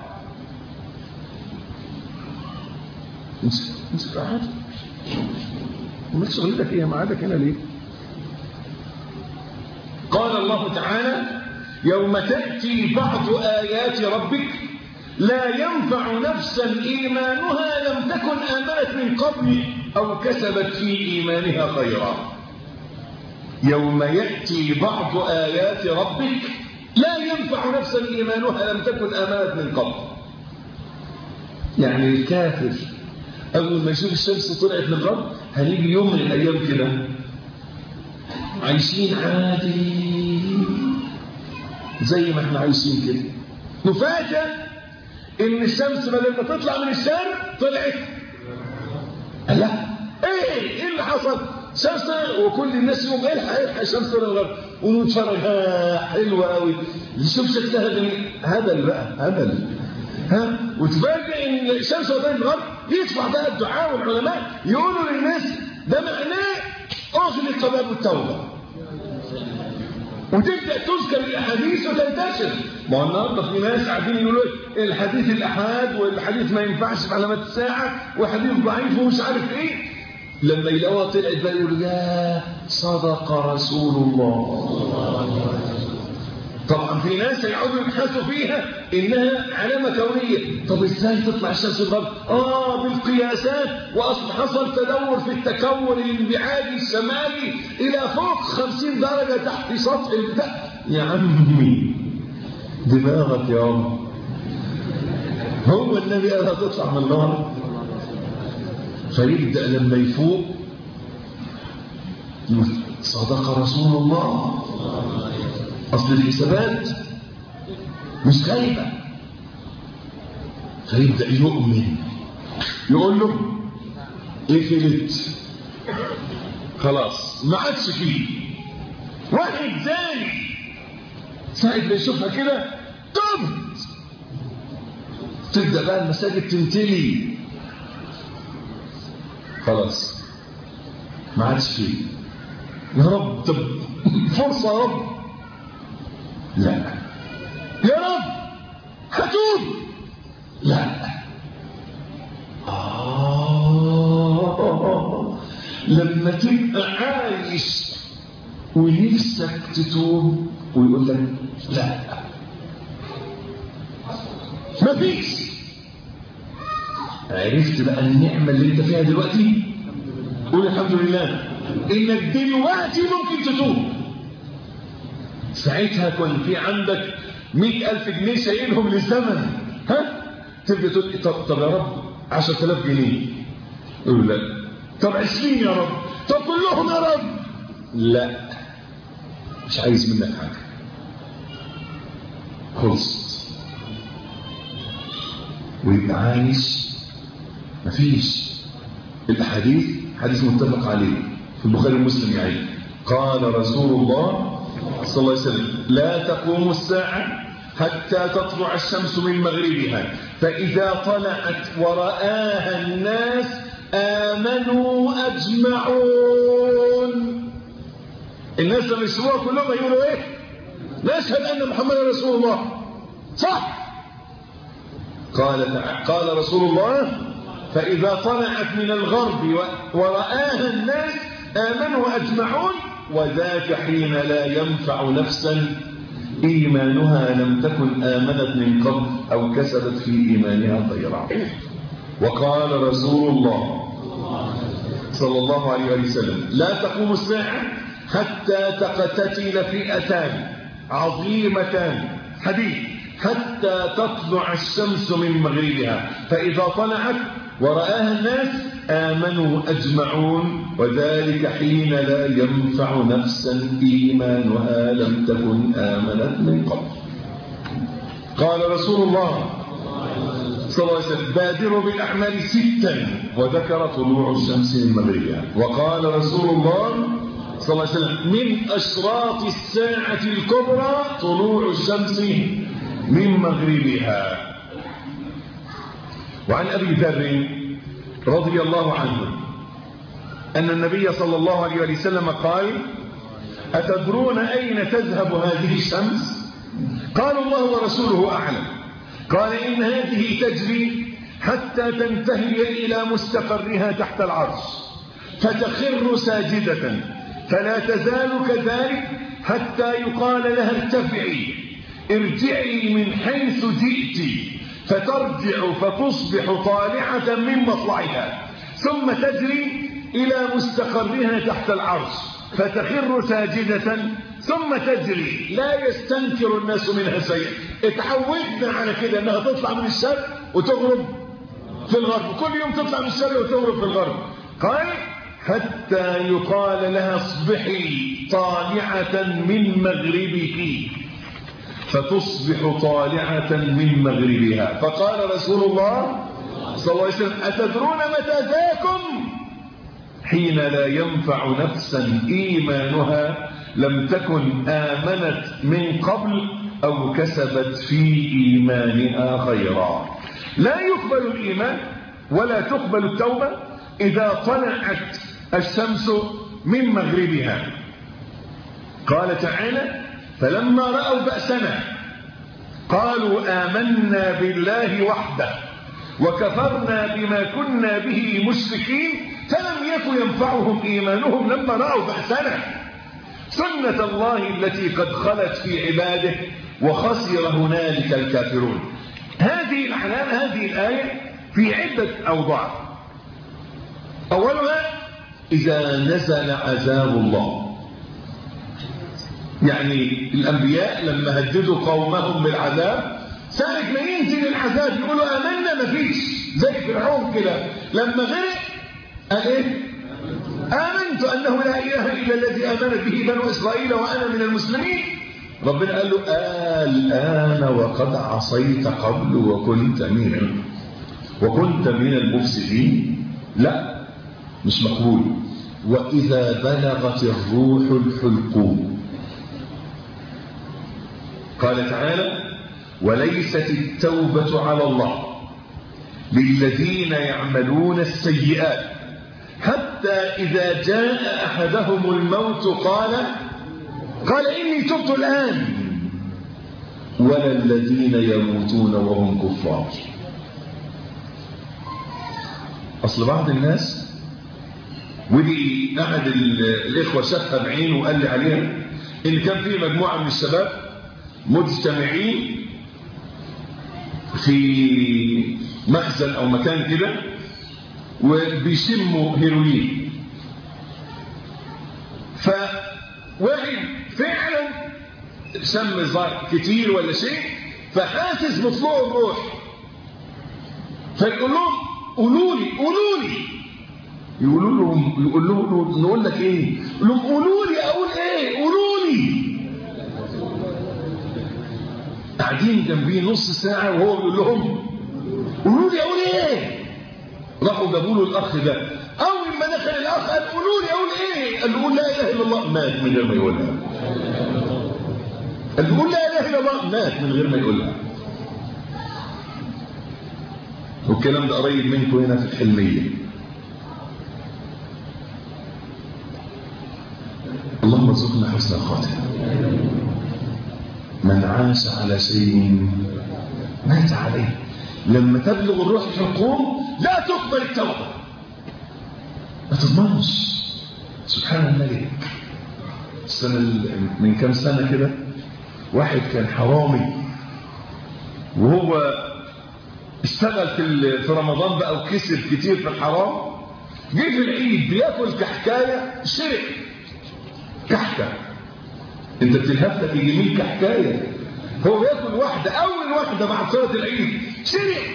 امسك أحد وما شغلتك إيه معادك هنا ليه؟ قال الله تعالى: يوم تأتي بعض آيات ربك لا ينفع نفسا إيمانها لم تكن آمنت من قبل أو كسبت في إيمانها خيرا. يوم يأتي بعض آيات ربك لا ينفع نفسا إيمانها لم تكن آمنت من قبل. يعني الكافر أول ما يشوف الشمس طلعت من الغرب هنيجي يوم من الأيام كده عايشين عادي زي ما احنا عايشين كده، نفاجأ إن الشمس بدل ما تطلع من الشرق طلعت. لا إيه اللي حصل؟ شمس وكل الناس يوم الحق الشمس طلع الغرب ونتفرج حلوة قوي نشوف شكلها جميل. هبل بقى هبل. وتفاجئ ان الشمس طلعت الغرب يدفع بقى الدعاء والعلماء يقولوا للناس ده معناه اغلق باب التوبه، وتبدا تذكر الاحاديث وتنتشر. ما هو النهارده في ناس قاعدين يقولوا الحديث الاحاد والحديث ما ينفعش في علامات الساعه وحديث ضعيف ومش عارف ايه. لما يلاقوها طلعت بقى يقولوا يا صدق رسول الله. طبعا في ناس يقعدوا يبحثوا فيها انها علامه كونيه. طب ازاي تطلع الشمس الغرب؟ بالقياسات، واصل حصل تدور في التكون الانبعاجي الشمالي الى فوق 50 درجه تحت سطح البتاع. يا عمي دماغك يا عم. هو النبي قال هتطلع من النار؟ فيبدا لما يفوق يقول صدق رسول الله. أصل الحسابات مش خايبة. فيبدأ يؤمن، يقول له قفلت خلاص ما عادش فيه. واحد ثاني ساعة ما يشوفها كده تبت، تبدأ بقى المساجد تمتلي خلاص ما عادش فيه. يا رب طب فرصة يا رب. لا يا رب هتوب. لا لما تبقى عايش ونفسك تتوب ويقول لك لا مفيش. عرفت بقى النعمة اللي انت فيها دلوقتي؟ قول الحمد لله انك دلوقتي ممكن تتوب. ساعتها كنت في عندك 100,000 جنيه شايلهم للزمن، ها تبدأ تقول طب يا رب 10,000 جنيه، يقول لا. طب 20 يا رب، طب كلهم يا رب، لا مش عايز منك حاجة، خلصت. ويبقى عايش مفيش. الحديث حديث متفق عليه في البخاري ومسلم يعني. قال رسول الله صلى الله عليه وسلم: لا تقوم الساعة حتى تطلع الشمس من مغربها، فإذا طلعت ورآها الناس آمنوا أجمعون. الناس لما يسمعوها كلهم يقولوا ايه؟ نشهد أن محمد رسول الله، صح؟ قال رسول الله: فإذا طلعت من الغرب ورآها الناس آمنوا أجمعون، وذاك حين لا ينفع نفسا إيمانها لم تكن آمنت من قبل أو كسبت في إيمانها خيرا. وقال رسول الله صلى الله عليه وسلم: لا تقوم الساعة حتى تقتتل فئتان عظيمتان، حديث، حتى تطلع الشمس من مغربها، فإذا طلعت ورآها الناس آمنوا أجمعون، وذلك حين لا ينفع نفسا إيمانها لم تكن آمنت من قبل. قال رسول الله صلى الله عليه وسلم: بادروا بالأعمال 6، وذكر طلوع الشمس من مغربها. وقال رسول الله صلى الله عليه وسلم: من أشراط الساعة الكبرى طلوع الشمس من مغربها. وعن أبي ذر رضي الله عنه أن النبي صلى الله عليه وسلم قال: أتدرون أين تذهب هذه الشمس؟ قالوا: الله ورسوله أعلم. قال: إن هذه تجري حتى تنتهي إلى مستقرها تحت العرش، فتخر ساجدة، فلا تزال كذلك حتى يقال لها: ارتفعي، ارجعي من حيث جئت، فترجع فتصبح طالعة من مطلعها، ثم تجري إلى مستقرها تحت العرش، فتخر ساجدة، ثم تجري. لا يستنكر الناس منها شيئا. اتعودنا على كده انها تطلع من الشرق وتغرب في الغرب، كل يوم تطلع من الشرق وتغرب في الغرب. قال: حتى يقال لها: اصبحي طالعة من مغربك، فتصبح طالعة من مغربها. فقال رسول الله صلى الله عليه وسلم: أتدرون متى ذاكم؟ حين لا ينفع نفسا إيمانها لم تكن آمنت من قبل أو كسبت في إيمانها خيرا. لا يقبل الإيمان ولا تقبل التوبة إذا طلعت الشمس من مغربها. قال تعالى: فلما رأوا بأسنا قالوا آمنا بالله وحده وكفرنا بما كنا به مشركين، فلم يكن ينفعهم إيمانهم لما رأوا بأسنا، سنة الله التي قد خلت في عباده وخسر هنالك الكافرون. هذه الآية في عدة أوضاع. أولها: إذا نزل عذاب الله، يعني الأنبياء لما هددوا قومهم بالعذاب، ساعة ما ينزل العذاب يقولوا آمنا، مفيش، زي فرعون كده لما غرق قال إيه؟ آمنت أنه لا إله إلا الذي آمنت به بنو إسرائيل وأنا من المسلمين. ربنا قال له: الآن وقد عصيت قبل وكنت من المفسدين. لا، مش مقبول. وإذا بلغت الروح الحلقوم، قال تعالى: وليست التوبة على الله للذين يعملون السيئات حتى إذا جاء أحدهم الموت قال إني تبت الآن، ولا الذين يموتون وهم كفار. أصل بعض الناس، ودي أحد الإخوة شافها بعينه وقال لي عليها، إن كان في مجموعة من الشباب مجتمعين في مخزن أو مكان كده وبيشموا هيروين، فواحد فعلا شم كتير ولا شيء، فحاسس بطلوع الروح، فيقول لهم قولوا لي يقول لهم نقول لك ايه؟ يقول لهم قولوا لي اقول ايه؟ قولوا لي. قاعدين جنبيه نص ساعه وهو بيقول لهم قولوا لي اقول ايه؟ راحوا جابوا له الاخ ده، اول ما دخل الاخ قال قولوا لي اقول ايه؟ قال له قول لا اله الا الله، مات من غير ما يقولها. قال له قول لا اله الا الله، مات من غير ما يقولها. والكلام ده قريب منكم هنا في الحلميه. اللهم ارزقنا حسن الخاتمه. من عاش على شيء مات عليه. لما تبلغ الروح الحلقوم لا تقبل التوبه، ما تضمنش. سبحان الملك. من كام سنه كده واحد كان حرامي، وهو اشتغل في رمضان بقى وكسب كتير في الحرام، جه في العيد بياكل كحكايه، شرق كحكه. انت بتلهف لك يجي كحكايه، هو بياكل واحده، اول واحده بعد صلاه العيد شرق،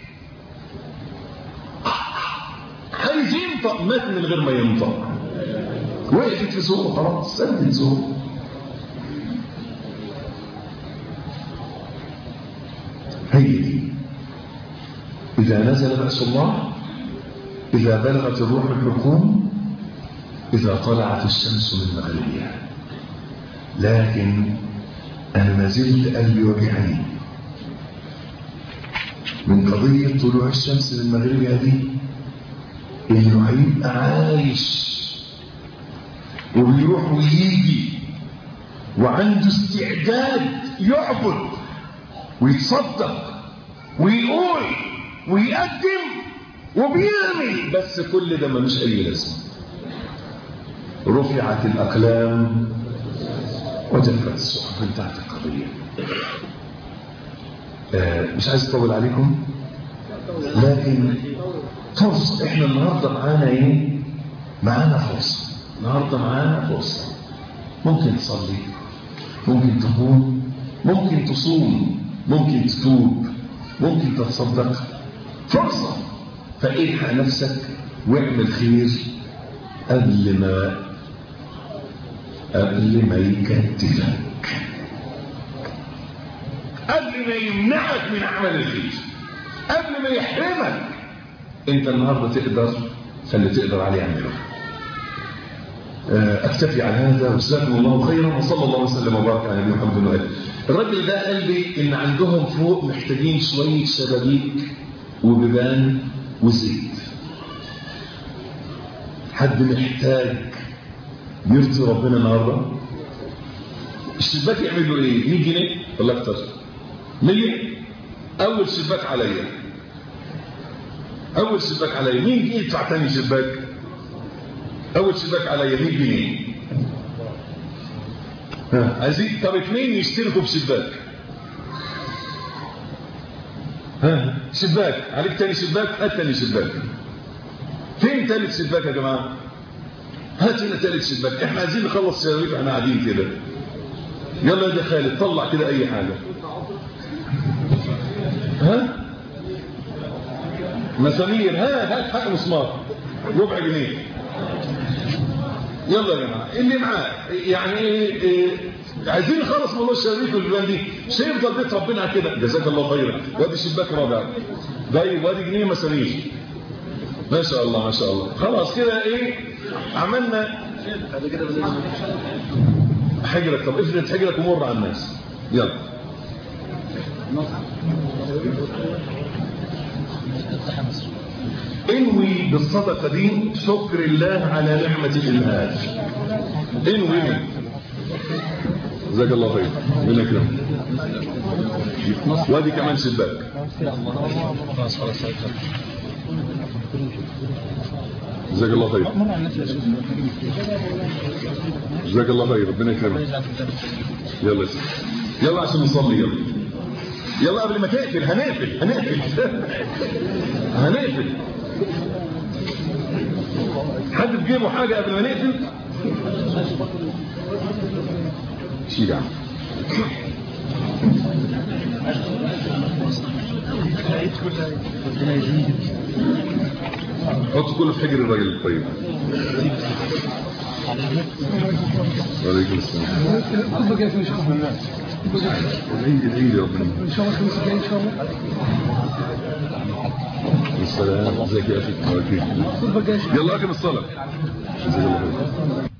عايز ينطق، مات من غير ما ينطق. وقفت في زوره، خلاص سدت زوره. هي دي. إذا نزل بأس الله، إذا بلغت الروح الحلقوم، إذا طلعت الشمس من مغربها. لكن أنا ما زلت قلبي وجعني من قضية طلوع الشمس من مغربها دي، إنه هيبقى عايش وبيروح ويجي وعنده استعداد يعبد ويتصدق ويقول ويقدم وبيعمل، بس كل ده ملوش أي لازمة. رفعت الأقلام وجفت الصحف. انتهت القضية. مش عايز اطول عليكم، لكن فرصة. احنا النهارده معانا ايه؟ معانا فرصة. النهارده معانا فرصة. ممكن تصلي، ممكن تقوم، ممكن تصوم، ممكن تتوب، ممكن تتصدق. فرصة. فالحق نفسك واعمل خير قبل ما يكتفك، قبل ما يمنعك من عمل الخير، قبل ما يحرمك. انت النهارده تقدر، فاللي تقدر عليه اعمله. اكتفي على هذا، وجزاكم الله خيرا، وصلى الله وسلم وبارك على نبينا محمد وآله. الراجل ده قال لي ان عندهم فوق محتاجين شويه شبابيك وبيبان وزيت. حد محتاج يرضي ربنا النهارده؟ الشباك يعمل له ايه؟ 100 جنيه ولا اكتر؟ 100. اول شباك عليا، اول شباك عليا. مين جه يدفع تاني شباك؟ اول شباك عليا 100 جنيه. عايزين طب 2 يشتركوا بشباك. شباك عليك تاني شباك، هات تاني شباك. فين تالت شباك يا جماعه؟ هات لنا تالت شباك. احنا عايزين نخلص شبابيك، احنا قاعدين كده. يلا يا خالد طلع كده اي حاجه. مسامير. هات حق مسمار ربع جنيه. يلا يا جماعه اللي معاه يعني عايزين نخلص موضوع الشبابيك والبلان دي. مش هيفضل بيت ربنا كده. جزاك الله خيرا. وادي شباك رابع، وادي جنيه مسامير. ما شاء الله ما شاء الله. خلاص كده عملنا حجرك. طب افرد حجرك ومر على الناس. يلا انوي بالصدقه دي شكر الله على نعمه الانهاج. انوي. جزاك الله خير. ربنا يكرمك. وادي كمان شباك. جزاك الله خير. جزاك الله خير. ربنا يكرمك. يلا يلا عشان نصلي. يلا يلا قبل ما تقفل. هنقفل حد بجيبه حاجة قبل ما نقفل؟ شيل يا عم. حط كله في حجر الراجل الطيب. وعليكم السلام. الخطبة جاية ان شاء الله. العيد يا ربنا. ان شاء الله الخميس الجاي ان شاء الله. السلام. ازيك يا اخي؟ الخطبة جاية. يلا اقم الصلاة.